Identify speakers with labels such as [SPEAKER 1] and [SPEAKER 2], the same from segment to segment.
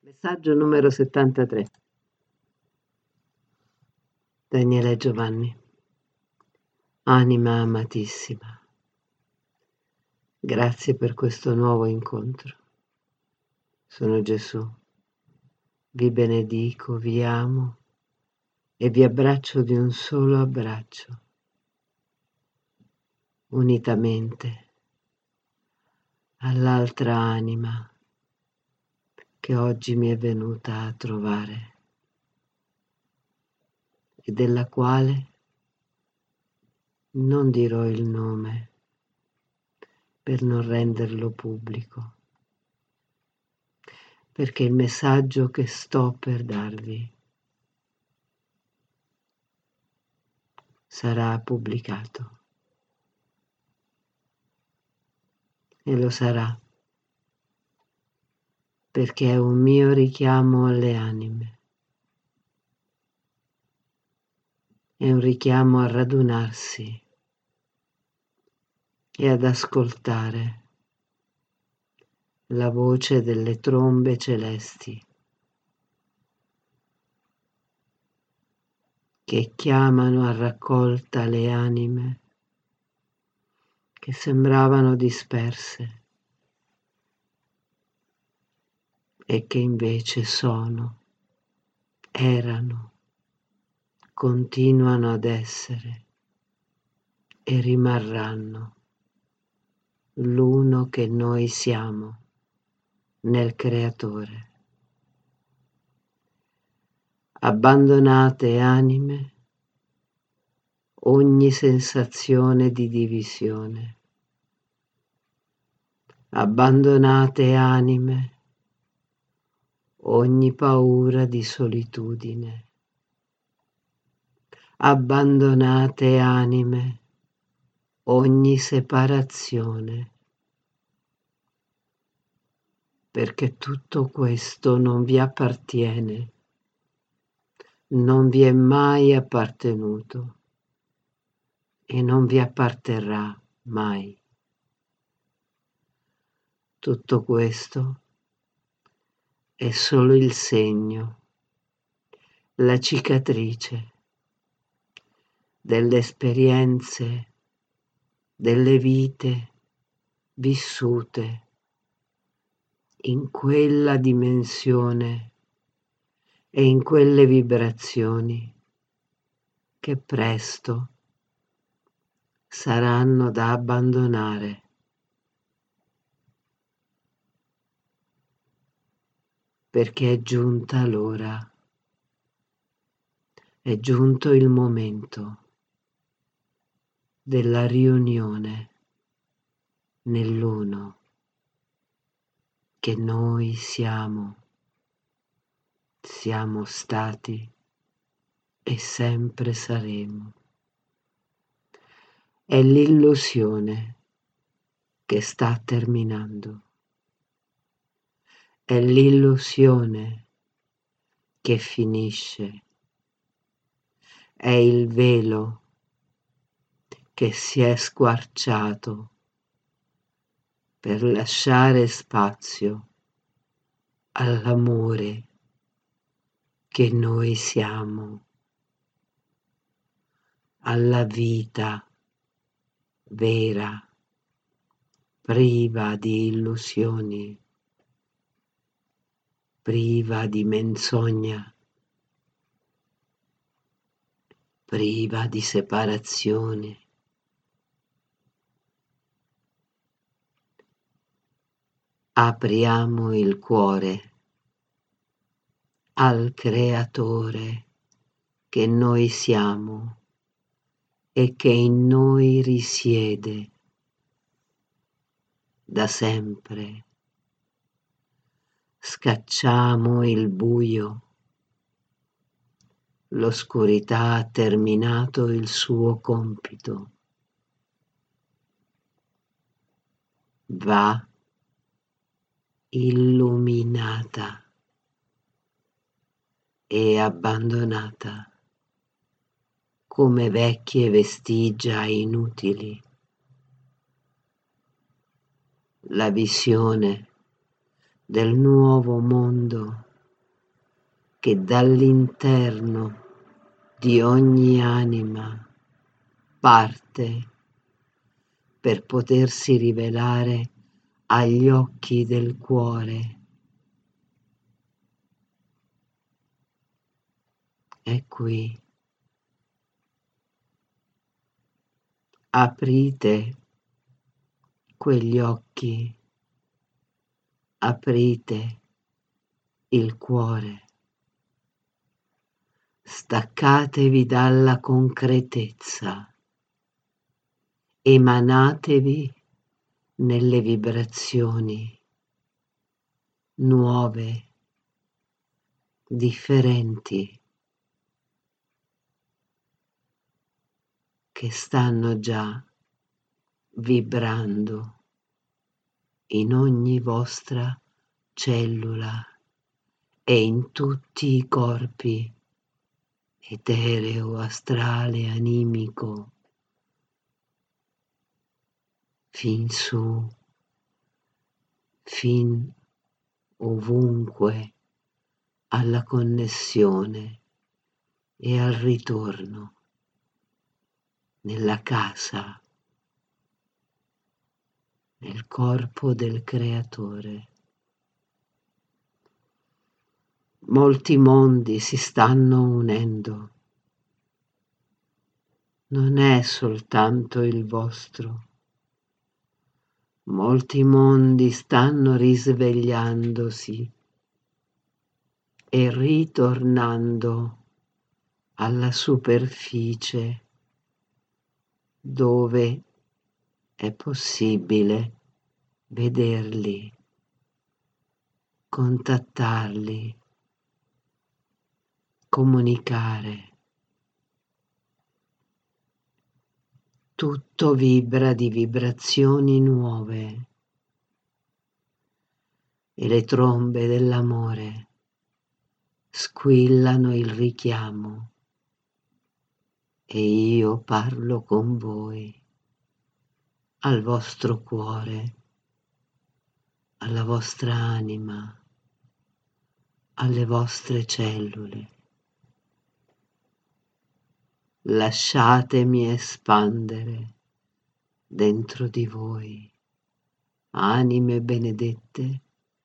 [SPEAKER 1] Messaggio numero 73. Daniele Giovanni. Anima amatissima, grazie per questo nuovo incontro. Sono Gesù, vi benedico, vi amo e vi abbraccio di un solo abbraccio, unitamente all'altra anima che oggi mi è venuta a trovare e della quale non dirò il nome per non renderlo pubblico, perché il messaggio che sto per darvi sarà pubblicato e lo sarà perché è un mio richiamo alle anime, è un richiamo a radunarsi e ad ascoltare la voce delle trombe celesti che chiamano a raccolta le anime che sembravano disperse e che invece erano, continuano ad essere e rimarranno l'uno che noi siamo nel Creatore. Abbandonate anime ogni sensazione di divisione. Abbandonate anime ogni paura di solitudine. Abbandonate anime ogni separazione, perché tutto questo non vi appartiene, non vi è mai appartenuto e non vi apparterrà mai. Tutto questo è solo il segno, la cicatrice delle esperienze, delle vite vissute in quella dimensione e in quelle vibrazioni che presto saranno da abbandonare. Perché è giunta l'ora, è giunto il momento della riunione nell'uno che noi siamo stati e sempre saremo. È l'illusione che sta terminando. È l'illusione che finisce. È il velo che si è squarciato per lasciare spazio all'amore che noi siamo, alla vita vera, priva di illusioni, priva di menzogna, priva di separazione. Apriamo il cuore al Creatore che noi siamo e che in noi risiede da sempre. Scacciamo il buio. L'oscurità ha terminato il suo compito. Va illuminata e abbandonata come vecchie vestigia inutili. La visione del nuovo mondo che dall'interno di ogni anima parte per potersi rivelare agli occhi del cuore. È qui. Aprite quegli occhi, aprite il cuore, staccatevi dalla concretezza, emanatevi nelle vibrazioni nuove, differenti, che stanno già vibrando in ogni vostra cellula e in tutti i corpi etereo, astrale, animico, fin su, fin ovunque alla connessione e al ritorno nella casa, nel corpo del Creatore. Molti mondi si stanno unendo. Non è soltanto il vostro. Molti mondi stanno risvegliandosi e ritornando alla superficie dove è possibile vederli, contattarli, comunicare. Tutto vibra di vibrazioni nuove e le trombe dell'amore squillano il richiamo e io parlo con voi, al vostro cuore, alla vostra anima, alle vostre cellule. Lasciatemi espandere dentro di voi, anime benedette,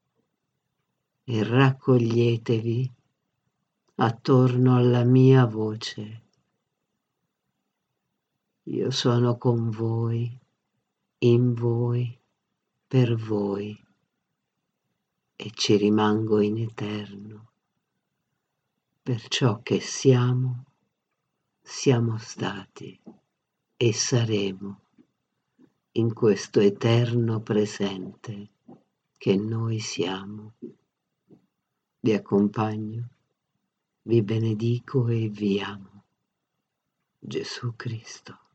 [SPEAKER 1] e raccoglietevi attorno alla mia voce. Io sono con voi, in voi, per voi e ci rimango in eterno. Per ciò che siamo, siamo stati e saremo in questo eterno presente che noi siamo. Vi accompagno, vi benedico e vi amo. Gesù Cristo.